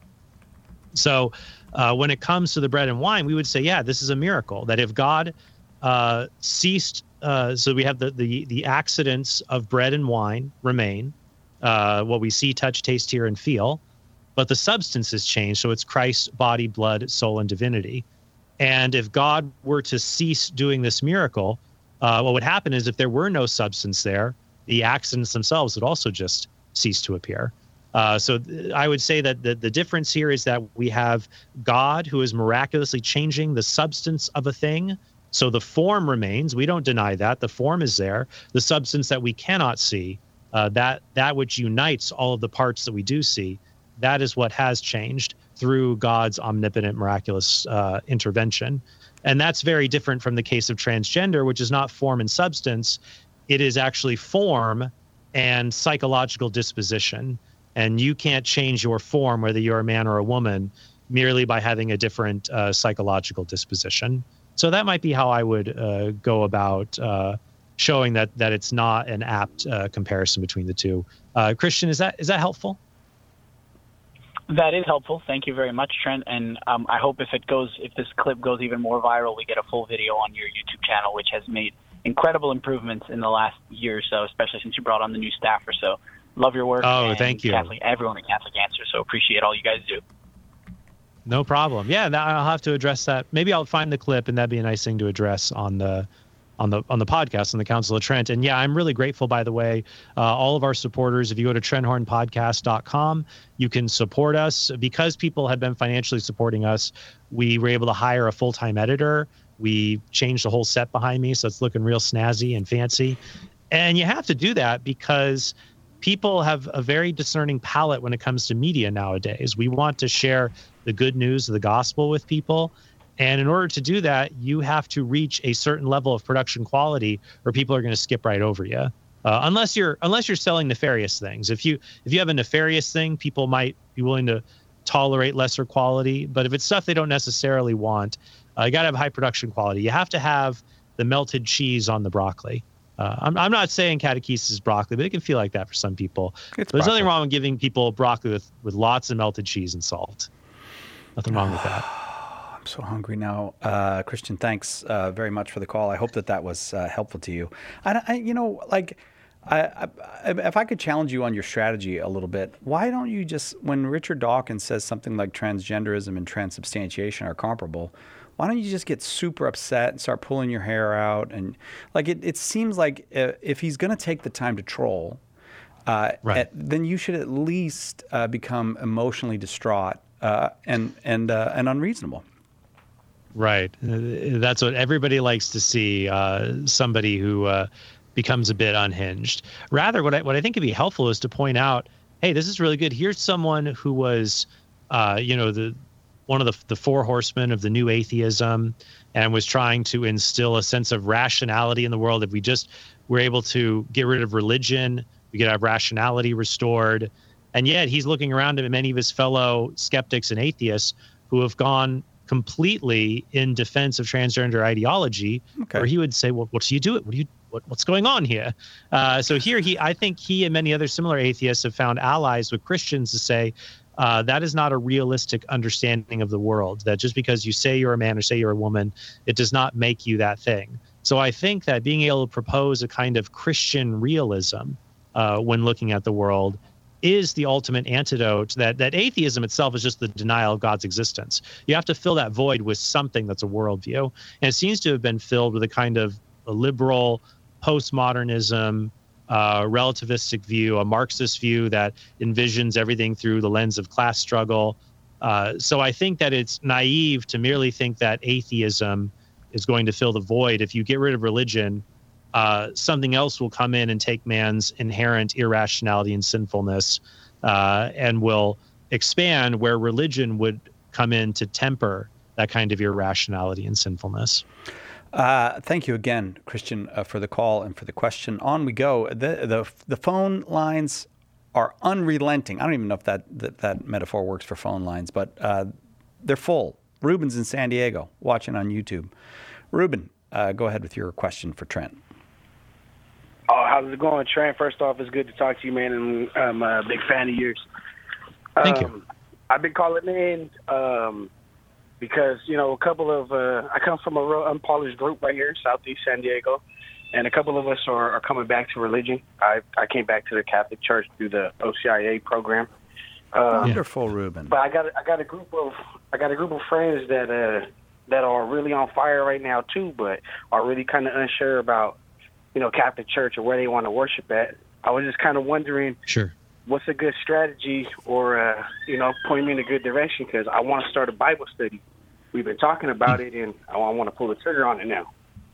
So uh, when it comes to the bread and wine, we would say, yeah, this is a miracle. That if God uh, ceased, uh, so we have the, the, the accidents of bread and wine remain, uh, what we see, touch, taste, hear, and feel, but the substance has changed. So it's Christ's body, blood, soul, and divinity. And if God were to cease doing this miracle, uh, what would happen is if there were no substance there, the accidents themselves would also just cease to appear. Uh, so th- I would say that the, the difference here is that we have God who is miraculously changing the substance of a thing. So the form remains. We don't deny that. The form is there. The substance that we cannot see, uh, that that which unites all of the parts that we do see, that is what has changed through God's omnipotent, miraculous uh, intervention. And that's very different from the case of transgender, which is not form and substance. It is actually form and psychological disposition. And you can't change your form, whether you're a man or a woman, merely by having a different uh, psychological disposition. So that might be how I would uh, go about uh, showing that that it's not an apt uh, comparison between the two. Uh, Christian, is that is that helpful? That is helpful. Thank you very much, Trent. And um, I hope if it goes, if this clip goes even more viral, we get a full video on your YouTube channel, which has made incredible improvements in the last year or so, especially since you brought on the new staffer. So love your work. Oh, and thank you. Catholic, everyone at Catholic Answer. So appreciate all you guys do. No problem. Yeah, I'll have to address that. Maybe I'll find the clip, and that'd be a nice thing to address on the on the on the podcast on the Council of Trent. And yeah, I'm really grateful, by the way, uh, all of our supporters. If you go to trent horn podcast dot com, you can support us. Because people had been financially supporting us, we were able to hire a full-time editor. We changed the whole set behind me, so it's looking real snazzy and fancy. And you have to do that because people have a very discerning palate when it comes to media nowadays. We want to share the good news of the gospel with people. And in order to do that, you have to reach a certain level of production quality or people are going to skip right over you. Uh, unless you're unless you're selling nefarious things. If you if you have a nefarious thing, people might be willing to tolerate lesser quality. But if it's stuff they don't necessarily want, uh, you got to have high production quality. You have to have the melted cheese on the broccoli. Uh, I'm, I'm not saying catechesis is broccoli, but it can feel like that for some people. There's broccoli. Nothing wrong with giving people broccoli with, with lots of melted cheese and salt. Nothing wrong with that. I'm so hungry now. Uh, Christian, thanks uh, very much for the call. I hope that that was uh, helpful to you. I, I you know, like, I, I, if I could challenge you on your strategy a little bit, why don't you just, when Richard Dawkins says something like transgenderism and transubstantiation are comparable, why don't you just get super upset and start pulling your hair out? And like, it, it seems like if he's going to take the time to troll, uh, right. at, then you should at least uh, become emotionally distraught uh, and and uh, and unreasonable. Right. That's what everybody likes to see, uh, somebody who uh, becomes a bit unhinged. Rather, what I, what I think would be helpful is to point out, hey, this is really good. Here's someone who was, uh, you know, the one of the, the four horsemen of the new atheism and was trying to instill a sense of rationality in the world. If we just were able to get rid of religion, we could have rationality restored. And yet he's looking around at many of his fellow skeptics and atheists who have gone completely in defense of transgender ideology, okay. where he would say, well, what do you do? What do you, what, what's going on here? Uh, so here he, I think he and many other similar atheists have found allies with Christians to say, uh, that is not a realistic understanding of the world, that just because you say you're a man or say you're a woman, it does not make you that thing. So I think that being able to propose a kind of Christian realism uh, when looking at the world is the ultimate antidote. That that atheism itself is just the denial of God's existence. You have to fill that void with something that's a worldview. And it seems to have been filled with a kind of a liberal postmodernism, uh, relativistic view, a Marxist view that envisions everything through the lens of class struggle. Uh, so I think that it's naive to merely think that atheism is going to fill the void. If you get rid of religion, Uh, something else will come in and take man's inherent irrationality and sinfulness uh, and will expand where religion would come in to temper that kind of irrationality and sinfulness. Uh, thank you again, Christian, uh, for the call and for the question. On we go. The, the, the phone lines are unrelenting. I don't even know if that, that, that metaphor works for phone lines, but uh, they're full. Ruben's in San Diego watching on YouTube. Ruben, uh, go ahead with your question for Trent. Oh, how's it going, Trent? First off, it's good to talk to you, man, and I'm a big fan of yours. Thank um, you. I've been calling in um, because, you know, a couple of, uh, I come from a real unpolished group right here in Southeast San Diego, and a couple of us are, are coming back to religion. I, I came back to the Catholic Church through the O C I A program. Uh, Wonderful, Ruben. But I got I got a group of I got a group of friends that uh, that are really on fire right now too, but are really kind of unsure about, you know, Catholic Church or where they want to worship at. I was just kind of wondering, sure, what's a good strategy or, uh, you know, point me in a good direction, because I want to start a Bible study. We've been talking about mm. it, and I want to pull the trigger on it now.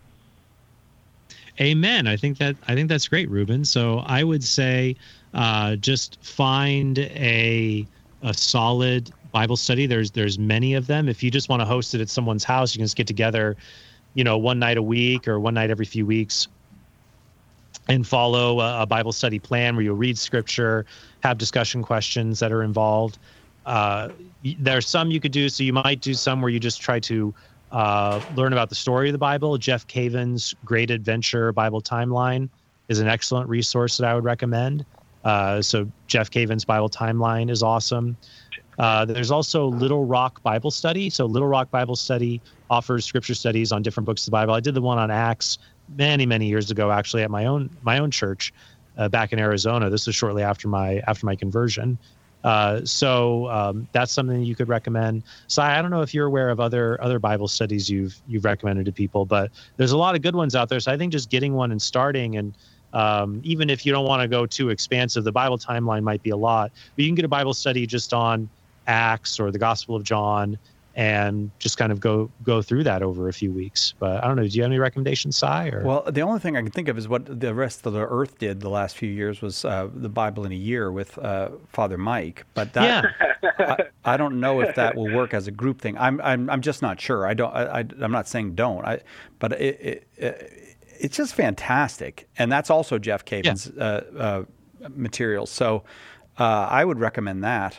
Amen. I think that I think that's great, Ruben. So I would say uh, just find a a solid Bible study. There's there's many of them. If you just want to host it at someone's house, you can just get together, you know, one night a week or one night every few weeks, and follow a, a Bible study plan where you'll read scripture, have discussion questions that are involved. Uh, there are some you could do. So you might do some where you just try to uh, learn about the story of the Bible. Jeff Caven's Great Adventure Bible Timeline is an excellent resource that I would recommend. Uh, so Jeff Caven's Bible Timeline is awesome. Uh, there's also Little Rock Bible Study. So Little Rock Bible Study offers scripture studies on different books of the Bible. I did the one on Acts. many, many years ago, actually, at my own my own church uh, back in Arizona. This was shortly after my after my conversion. Uh, so um, that's something you could recommend. So I don't know if you're aware of other other Bible studies you've you've recommended to people, but there's a lot of good ones out there. So I think just getting one and starting, and um, even if you don't want to go too expansive, the Bible timeline might be a lot, but you can get a Bible study just on Acts or the Gospel of John, and just kind of go go through that over a few weeks. But I don't know, do you have any recommendations, Cy? Or? Well, the only thing I can think of is what the rest of the earth did the last few years was uh, the Bible in a year with uh, Father Mike. But that yeah. I, I don't know if that will work as a group thing. I'm I'm I'm just not sure. I don't. I, I I'm not saying don't. I but it, it, it it's just fantastic, and that's also Jeff Caven's yeah. uh, uh, material. So uh, I would recommend that.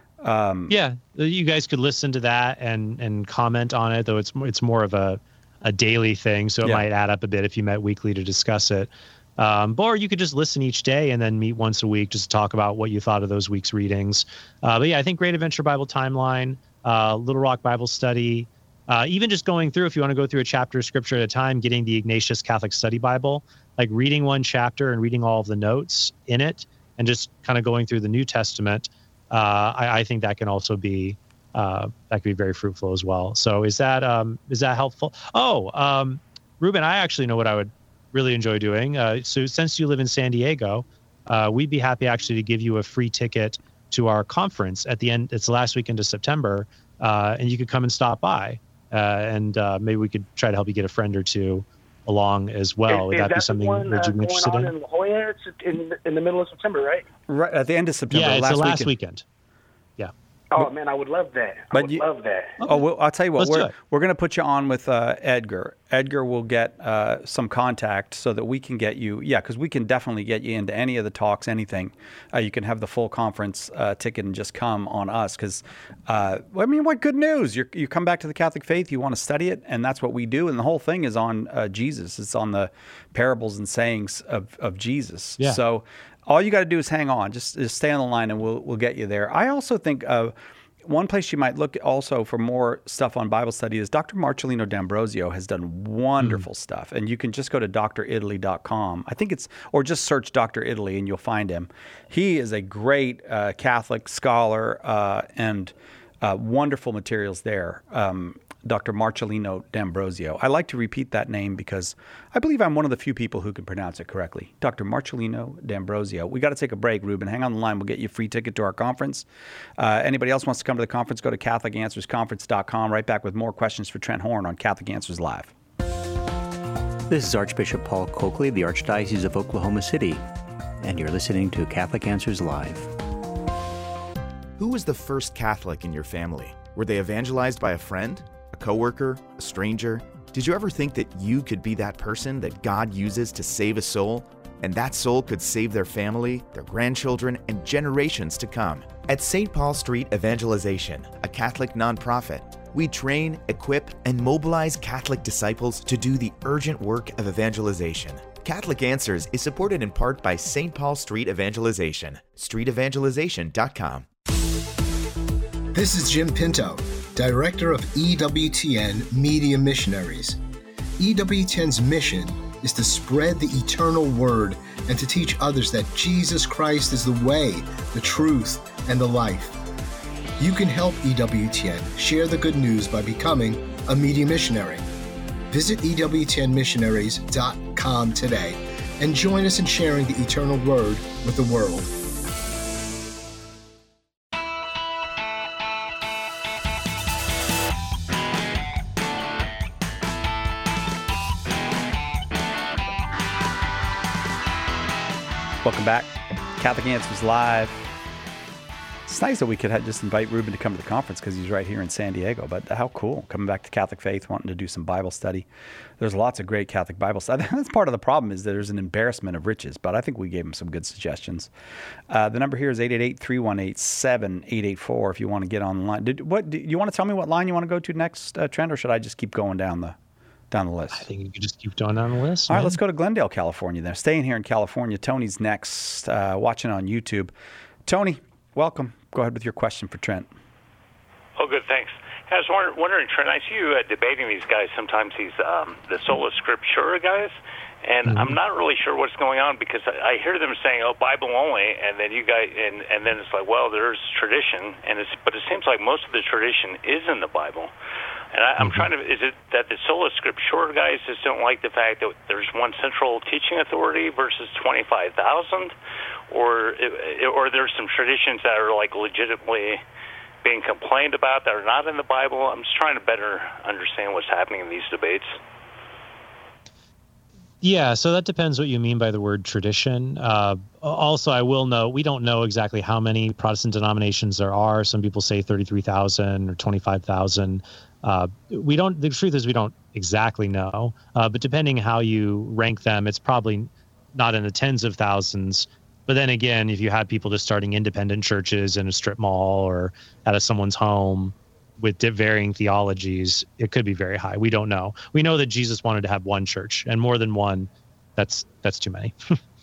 Um, yeah, you guys could listen to that and and comment on it, though it's it's more of a, a daily thing, so it yeah. might add up a bit if you met weekly to discuss it. Um, or you could just listen each day and then meet once a week just to talk about what you thought of those week's readings. Uh, but yeah, I think Great Adventure Bible Timeline, uh, Little Rock Bible Study, uh, even just going through, if you want to go through a chapter of scripture at a time, getting the Ignatius Catholic Study Bible, like reading one chapter and reading all of the notes in it, and just kind of going through the New Testament. Uh, I, I think that can also be uh, that could be very fruitful as well. So is that um, is that helpful? Oh, um, Ruben, I actually know what I would really enjoy doing. Uh, so since you live in San Diego, uh, we'd be happy actually to give you a free ticket to our conference at the end. It's the last weekend of September, uh, and you could come and stop by, uh, and uh, maybe we could try to help you get a friend or two along as well. Is, Would is that, that be something one, that you'd uh, be interested going in? on in La Jolla? It's in, in the middle of September, right? Right at the end of September. Yeah, it's last the last weekend. weekend. Yeah. Oh man, I would love that. I But would you- love that. Oh, well, I'll tell you what, Let's do we're, it. we're going to put you on with uh, Edgar. Edgar will get uh, some contact so that we can get you, yeah, because we can definitely get you into any of the talks, anything. Uh, you can have the full conference uh, ticket and just come on us because, uh, I mean, what good news. You're, you come back to the Catholic faith, you want to study it, and that's what we do. And the whole thing is on uh, Jesus. It's on the parables and sayings of, of Jesus. Yeah. So all you got to do is hang on. Just, just stay on the line and we'll, we'll get you there. I also think... Uh, One place you might look also for more stuff on Bible study is Doctor Marcellino D'Ambrosio has done wonderful mm. stuff. And you can just go to d r italy dot com. I think it's, or just search Doctor Italy and you'll find him. He is a great uh, Catholic scholar uh, and uh, wonderful materials there. Um, Doctor Marcellino D'Ambrosio. I like to repeat that name because I believe I'm one of the few people who can pronounce it correctly. Doctor Marcellino D'Ambrosio. We got to take a break, Ruben. Hang on the line. We'll get you a free ticket to our conference. Uh, anybody else wants to come to the conference, go to Catholic Answers Conference dot com. Right back with more questions for Trent Horn on Catholic Answers Live. This is Archbishop Paul Coakley of the Archdiocese of Oklahoma City, and you're listening to Catholic Answers Live. Who was the first Catholic in your family? Were they evangelized by a friend? A coworker, a stranger? Did you ever think that you could be that person that God uses to save a soul? And that soul could save their family, their grandchildren, and generations to come. At Saint Paul Street Evangelization, a Catholic nonprofit, we train, equip, and mobilize Catholic disciples to do the urgent work of evangelization. Catholic Answers is supported in part by Saint Paul Street Evangelization, street evangelization dot com. This is Jim Pinto, Director of E W T N Media Missionaries. E W T N's mission is to spread the eternal word and to teach others that Jesus Christ is the way, the truth, and the life. You can help E W T N share the good news by becoming a media missionary. Visit E W T N missionaries dot com today and join us in sharing the eternal word with the world. Welcome back. Catholic Answers Live. It's nice that we could have just invite Ruben to come to the conference because he's right here in San Diego. But how cool, coming back to Catholic faith, wanting to do some Bible study. There's lots of great Catholic Bible study. That's part of the problem is that there's an embarrassment of riches, but I think we gave him some good suggestions. Uh, the number here is eight eight eight, three one eight, seven eight eight four if you want to get online. Did, what, do you want to tell me what line you want to go to next, uh, Trent, or should I just keep going down the down the list? I think you could just keep going down the list. All man. right, let's go to Glendale, California. They're staying here in California. Tony's next, uh, watching on YouTube. Tony, welcome. Go ahead with your question for Trent. Oh, good, thanks. I was wonder- wondering, Trent, I see you uh, debating these guys, sometimes these um, the Sola Scriptura guys, and mm-hmm. I'm not really sure what's going on because I, I hear them saying, "Oh, Bible only," and then you guys, and, and then it's like, well, there's tradition, and it's but it seems like most of the tradition is in the Bible. And I, I'm mm-hmm. trying to, is it that the Sola Scriptura guys just don't like the fact that there's one central teaching authority versus twenty-five thousand, or or there's some traditions that are like legitimately being complained about that are not in the Bible? I'm just trying to better understand what's happening in these debates. Yeah, so that depends what you mean by the word tradition. Uh, also, I will note, we don't know exactly how many Protestant denominations there are. Some people say thirty-three thousand or twenty-five thousand. Uh, we don't, the truth is we don't exactly know, uh, but depending how you rank them, it's probably not in the tens of thousands. But then again, if you had people just starting independent churches in a strip mall or out of someone's home with varying theologies, it could be very high. We don't know. We know that Jesus wanted to have one church, and more than one, that's that's too many.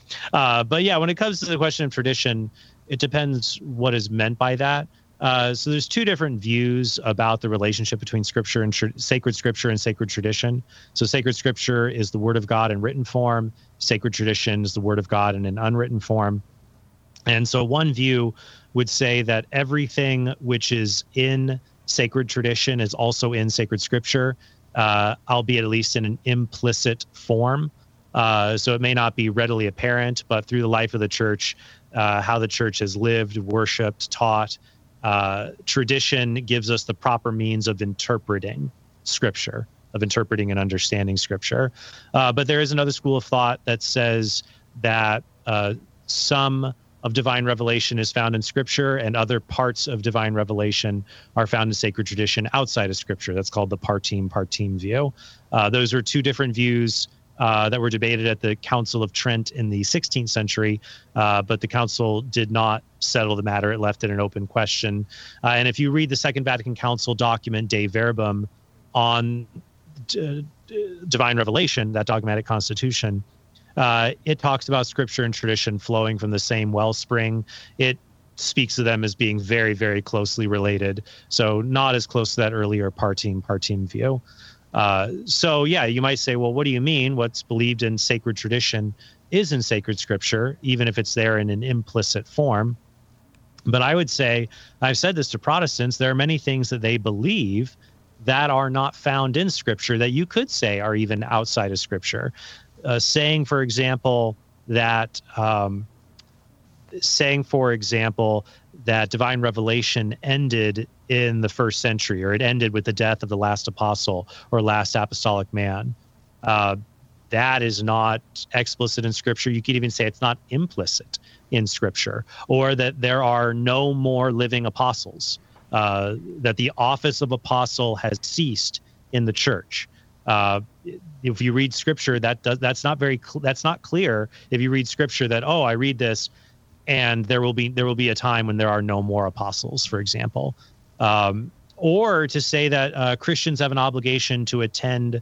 uh, but yeah, when it comes to the question of tradition, it depends what is meant by that. Uh, so there's two different views about the relationship between scripture and tr- sacred scripture and sacred tradition. So sacred scripture is the word of God in written form. Sacred tradition is the word of God in an unwritten form. And so one view would say that everything which is in sacred tradition is also in sacred scripture, uh, albeit at least in an implicit form. Uh, so it may not be readily apparent, but through the life of the church, uh, how the church has lived, worshiped, taught, Uh, tradition gives us the proper means of interpreting scripture, of interpreting and understanding scripture. Uh, but there is another school of thought that says that uh, some of divine revelation is found in scripture and other parts of divine revelation are found in sacred tradition outside of scripture. That's called the partim partim view. Uh, those are two different views Uh, that were debated at the Council of Trent in the sixteenth century, uh, but the council did not settle the matter. It left it an open question. Uh, and if you read the Second Vatican Council document, De Verbum, on d- d- divine revelation, that dogmatic constitution, uh, it talks about scripture and tradition flowing from the same wellspring. It speaks of them as being very, very closely related. So not as close to that earlier partim partim view. Uh, so, yeah, you might say, well, what do you mean? What's believed in sacred tradition is in sacred scripture, even if it's there in an implicit form. But I would say, I've said this to Protestants, there are many things that they believe that are not found in scripture that you could say are even outside of scripture. Uh, saying, for example, that um, saying, for example, that divine revelation ended in the first century, or it ended with the death of the last apostle or last apostolic man. Uh, that is not explicit in scripture. You could even say it's not implicit in scripture, or that there are no more living apostles, uh, that the office of apostle has ceased in the church. Uh, if you read scripture, that does, that's not very, cl- that's not clear. If you read scripture that, oh, I read this and there will be, there will be a time when there are no more apostles, for example. Um, or to say that uh, Christians have an obligation to attend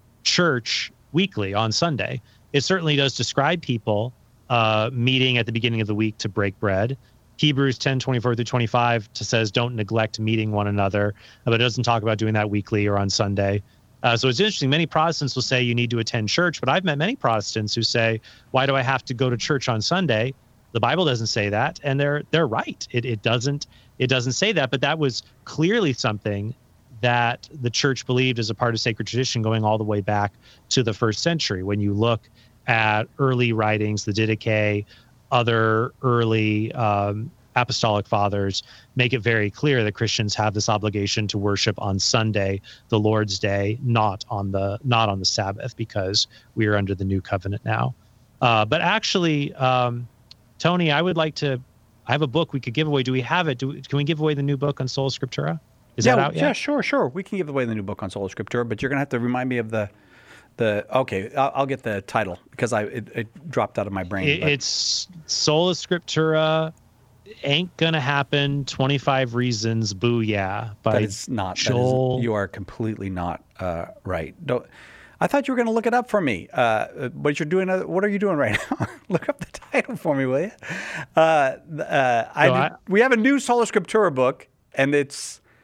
church weekly on Sunday. It certainly does describe people uh, meeting at the beginning of the week to break bread. Hebrews ten, twenty-four through twenty-five to says don't neglect meeting one another, but it doesn't talk about doing that weekly or on Sunday. Uh, so it's interesting. Many Protestants will say you need to attend church, but I've met many Protestants who say, why do I have to go to church on Sunday? The Bible doesn't say that, and they're they're right. It it doesn't it doesn't say that, but that was clearly something that the church believed as a part of sacred tradition going all the way back to the first century. When you look at early writings, the Didache, other early um, apostolic fathers make it very clear that Christians have this obligation to worship on Sunday, the Lord's Day, not on the not on the Sabbath, because we are under the new covenant now. Uh, but actually, um, Tony, I would like to. I have a book we could give away. Do we have it? Do we, can we give away the new book on Sola Scriptura? Is yeah, that out yet? Yeah, sure, sure. We can give away the new book on Sola Scriptura, but you're gonna have to remind me of the, the. Okay, I'll, I'll get the title because I it, it dropped out of my brain. It, it's Sola Scriptura. Ain't gonna happen. twenty-five Reasons. Booyah. By that is not. Joel. That is, you are completely not uh, right. Don't. I thought you were going to look it up for me, uh, but you're doing. A, what are you doing right now? Look up the title for me, will you? Uh, uh, I, so I we have a new Sola Scriptura book, and it's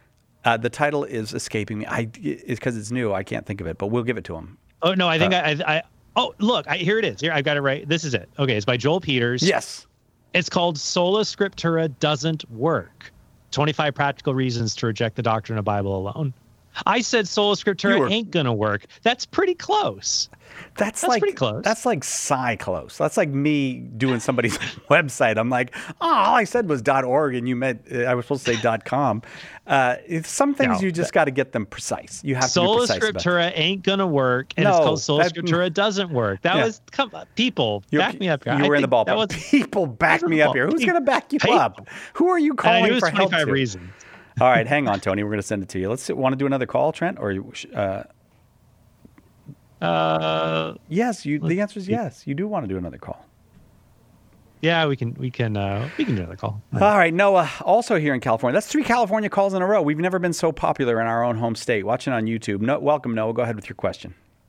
Uh, the title is escaping me. I it's because it's new. I can't think of it, but we'll give it to him. Oh no, I think uh, I, I. I oh look, I, here it is. Here I got it right. This is it. Okay, it's by Joel Peters. Yes. It's called Sola Scriptura Doesn't Work. twenty-five Practical Reasons to Reject the Doctrine of Bible Alone. I said Sola Scriptura were, ain't gonna work. That's pretty close. That's, that's like pretty close. That's like sci close. That's like me doing somebody's website. I'm like, oh, all I said was .org, and you meant uh, I was supposed to say .com. Uh, it's, some things no, you just got to get them precise. You have Sola to be precise. Scriptura ain't gonna work, and no, it's called Sola that, Scriptura doesn't work. That yeah. was come on, people You're, back me up here. You I were in the ballpark. Was, people back me up here. Who's gonna back you people. up? Who are you calling for help? twenty-five reasons. All right, hang on, Tony. We're going to send it to you. Let's want to do another call, Trent, or uh, uh, yes. You. The answer is yes. You do want to do another call. Yeah, we can. We can. Uh, we can do another call. All right, Noah. Also here in California. That's three California calls in a row. We've never been so popular in our own home state. Watching on YouTube. No, welcome, Noah. Go ahead with your question.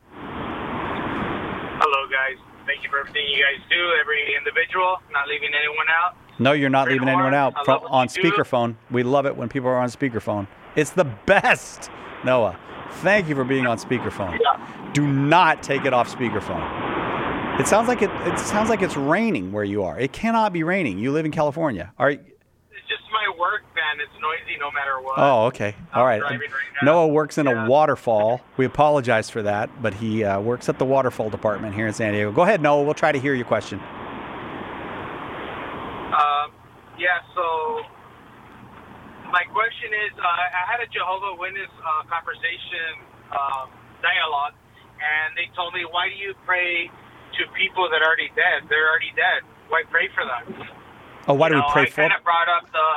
Hello, guys. Thank you for everything you guys do. Every individual, not leaving anyone out. No, you're not leaving anyone out From, on do. speakerphone. We love it when people are on speakerphone. It's the best, Noah. Thank you for being on speakerphone. Yeah. Do not take it off speakerphone. It sounds like it. It sounds like it's raining where you are. It cannot be raining. You live in California. Are you? It's just my work van. It's noisy no matter what. Oh, okay. All right. right Noah works in yeah. a waterfall. We apologize for that, but he uh, works at the waterfall department here in San Diego. Go ahead, Noah. We'll try to hear your question. Um, yeah, so my question is, uh, I had a Jehovah's Witness uh, conversation, uh, dialogue, and they told me, why do you pray to people that are already dead? They're already dead. Why pray for them? Oh, why you do know, we pray I for them? I kind of brought up the,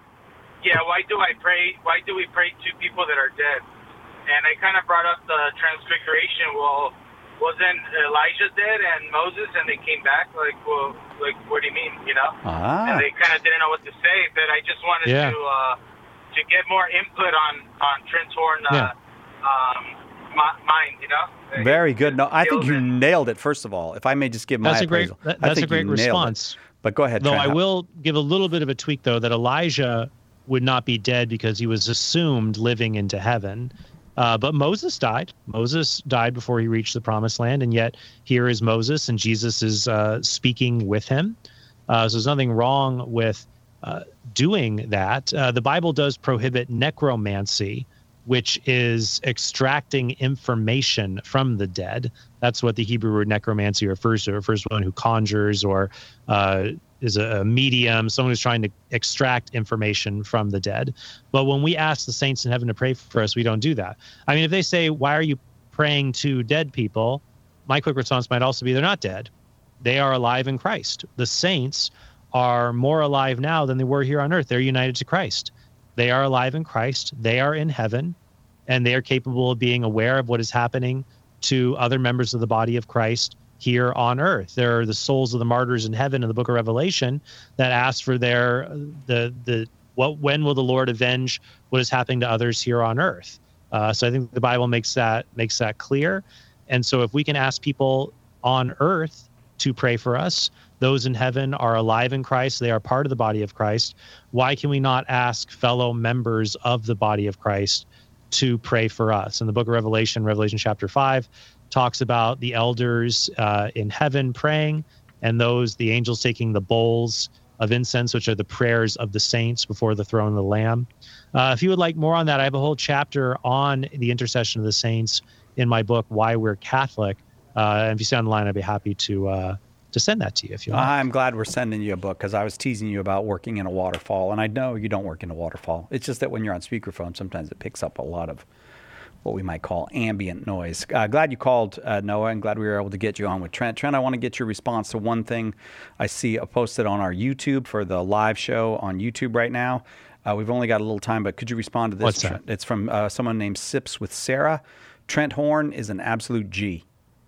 yeah, why do I pray, why do we pray to people that are dead? And I kind of brought up the transfiguration. Well, wasn't Elijah dead and Moses and they came back? Like, well, like, what do you mean, you know? Ah. And they kind of didn't know what to say, but I just wanted yeah. to uh, to get more input on, on Trent's Horn uh, yeah. um, mind, you know? Very good. No, I think you nailed it, first of all. If I may just give my that's appraisal. A great, that, I that's think a great response. It. But go ahead, Though Trent. I will give a little bit of a tweak, though, that Elijah would not be dead because he was assumed living into heaven. Uh, but Moses died. Moses died before he reached the promised land. And yet here is Moses and Jesus is uh, speaking with him. Uh, so there's nothing wrong with uh, doing that. Uh, the Bible does prohibit necromancy, which is extracting information from the dead. That's what the Hebrew word necromancy refers to. It refers to one who conjures or uh, is a, a medium, someone who's trying to extract information from the dead. But when we ask the saints in heaven to pray for us, we don't do that. I mean, if they say, why are you praying to dead people? My quick response might also be, they're not dead. They are alive in Christ. The saints are more alive now than they were here on earth. They're united to Christ. They are alive in Christ. They are in heaven, and they are capable of being aware of what is happening to other members of the body of Christ here on earth. There are the souls of the martyrs in heaven in the book of Revelation that ask for their the the what when will the Lord avenge what is happening to others here on earth. Uh, so I think the Bible makes that makes that clear. And so if we can ask people on earth to pray for us, those in heaven are alive in Christ. They are part of the body of Christ. Why can we not ask fellow members of the body of Christ to pray for us? In the book of Revelation, Revelation chapter five, talks about the elders uh, in heaven praying, and those, the angels taking the bowls of incense, which are the prayers of the saints before the throne of the Lamb. Uh, if you would like more on that, I have a whole chapter on the intercession of the saints in my book, Why We're Catholic. Uh, and if you stay on the line, I'd be happy to uh, to send that to you if you want. I'm glad we're sending you a book because I was teasing you about working in a waterfall, and I know you don't work in a waterfall. It's just that when you're on speakerphone, sometimes it picks up a lot of what we might call ambient noise. Uh, glad you called, uh, Noah, and glad we were able to get you on with Trent. Trent, I want to get your response to one thing I see posted on our YouTube for the live show on YouTube right now. Uh, we've only got a little time, but could you respond to this? What's that? Trent? It's from uh, someone named Sips with Sarah. Trent Horn is an absolute G.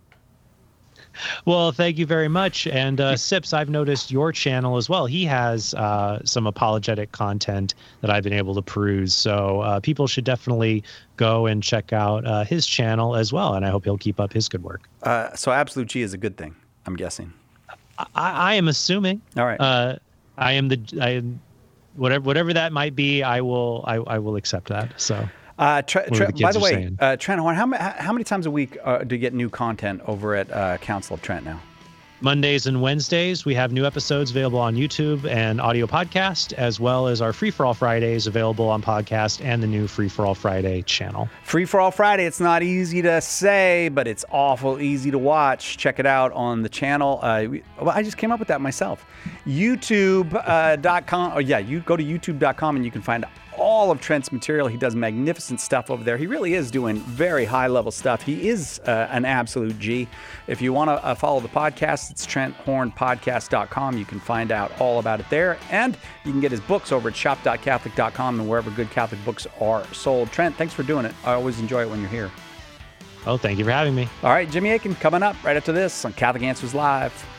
Well, thank you very much. And uh, Sips, I've noticed your channel as well. He has uh, some apologetic content that I've been able to peruse. So uh, people should definitely go and check out uh, his channel as well. And I hope he'll keep up his good work. Uh, so absolute G is a good thing, I'm guessing. I, I am assuming. All right. Uh, I am the I am whatever whatever that might be, I will I, I will accept that. So. Uh, Tre- Tre- the by the way, saying. uh, Trent Horn, how, ma- how many times a week uh, do you get new content over at uh, Council of Trent now? Mondays and Wednesdays, we have new episodes available on YouTube and audio podcast, as well as our Free For All Fridays available on podcast and the new Free For All Friday channel. Free For All Friday, it's not easy to say, but it's awful easy to watch. Check it out on the channel. Uh, we, well, I just came up with that myself. YouTube dot com. Uh, oh, yeah, you go to YouTube dot com and you can find all of Trent's material. He does magnificent stuff over there. He really is doing very high-level stuff. He is uh, an absolute G. If you want to uh, follow the podcast, it's trent horn podcast dot com. You can find out all about it there. And you can get his books over at shop dot catholic dot com and wherever good Catholic books are sold. Trent, thanks for doing it. I always enjoy it when you're here. Oh, thank you for having me. All right, Jimmy Akin coming up right after this on Catholic Answers Live.